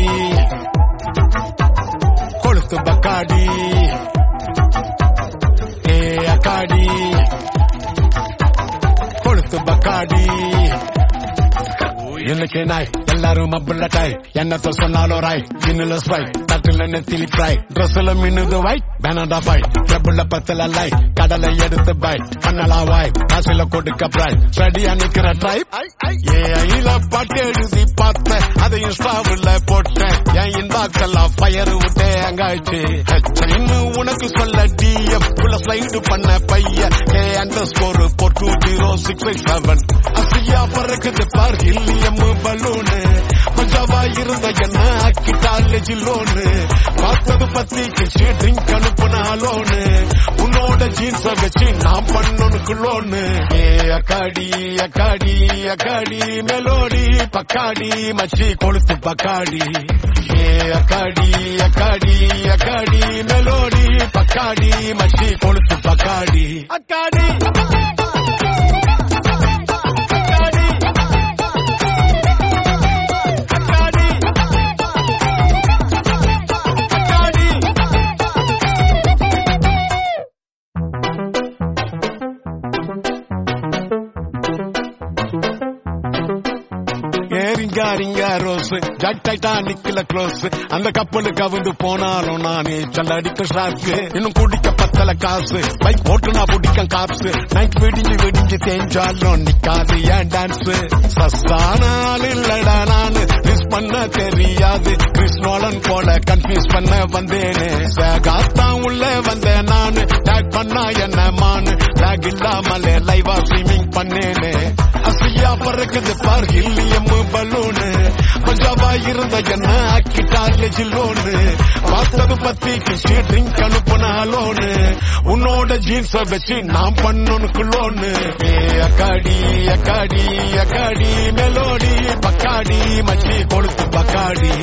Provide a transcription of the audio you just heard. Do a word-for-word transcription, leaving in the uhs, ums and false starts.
கொளுத்து பக்காடி ஏ அக்காடி கொளுத்து பக்காடி இன்னைக்கு நாய் எல்லாரும் மப்புள்ள டாய் என்னத்த சொன்னாலும் ராய் இன்னும் ஸ்பை தட்டுல நெத்திலி ஃப்ரை ட்ரெஸ்ல மின்னுது வாய் பேனடா பாய் டபுள்ல பத்தல லாய் கடலை எடுத்து பாய் பண்ணலா வாய் காசுல கொடுக்க பிராய் ரெடியா நிக்கிற ட்ரைப் ஏ ஐல பாட்டு எழுதி பார்த்தேன் அதை இன்ஸ்டாவில் போட்டேன் என் இன்பாக்ஸ்லாம் ஃபயர் விட்டேன் அங்காச்சு இன்னும் உனக்கு சொல்ல டிஎம் உள்ள ஸ்லைடு பண்ண பையன் A underscore four two zero six five seven அசியா பறக்குது பார் இல்லியம் பலூனு மஜாவா இருந்த என்ன ஆக்கிட்டாலே ஜில்லோனு பார்த்தது பத்தி கிச்சு ட்ரிங்க் அனுப்புனாலோனு உன்னோட ஜீன்ஸ் வச்சு நான் பண்ணனுக்கு லோனு ஏ அக்காடி அக்காடி அக்காடி மெலோடி பக்காடி மச்சி கொளுத்து பக்காடி ஏ அக்காடி அக்காடி அக்காடி மெலோடி பக்காடி மச்சி கொளுத்து பக்காடி அக்காடி ரிங்கா ரோஸ் ஜட் டைட்டானிக்ல க்ளோஸ் அந்த கப்பலுக்கு அவுந்து போனாலும் நானே சல்ல அடிக்க ஷாக்கு இன்னும் குடிக்க பத்தல காசு பைக் ஓட்டுனா பிடிக்க காப்ஸ் நைட் வெடிஞ்சு வெடிஞ்சு தேஞ்சாலும் நிக்காது ஏன் டான்ஸ் சஸ்தானால் இல்லடா நானு மிஸ் பண்ண தெரியாது கிறிஸ்னோலன் போல கன்ஃபியூஸ் பண்ண வந்தேனே காத்தான் உள்ள வந்தேன் நானு டேக் பண்ணா என்ன மானு டேக் இல்லாமலே லைவா ஸ்ட்ரீமிங் பண்ணேனே அசியா பறக்குது பார் இல்லியம் பலூனு மஜாவா இருந்த என்ன ஆக்கிட்டாலே ஜில்லோனு பார்த்தது பத்தி கிச்சு ட்ரிங்க் அனுப்புனாலோனு உன்னோட ஜீன்ஸ் வச்சு நான் பண்ணனுக்கு லோனு ஏ அக்காடி அக்காடி அக்காடி மெலோடி பக்காடி மச்சி கொளுத்து பக்காடி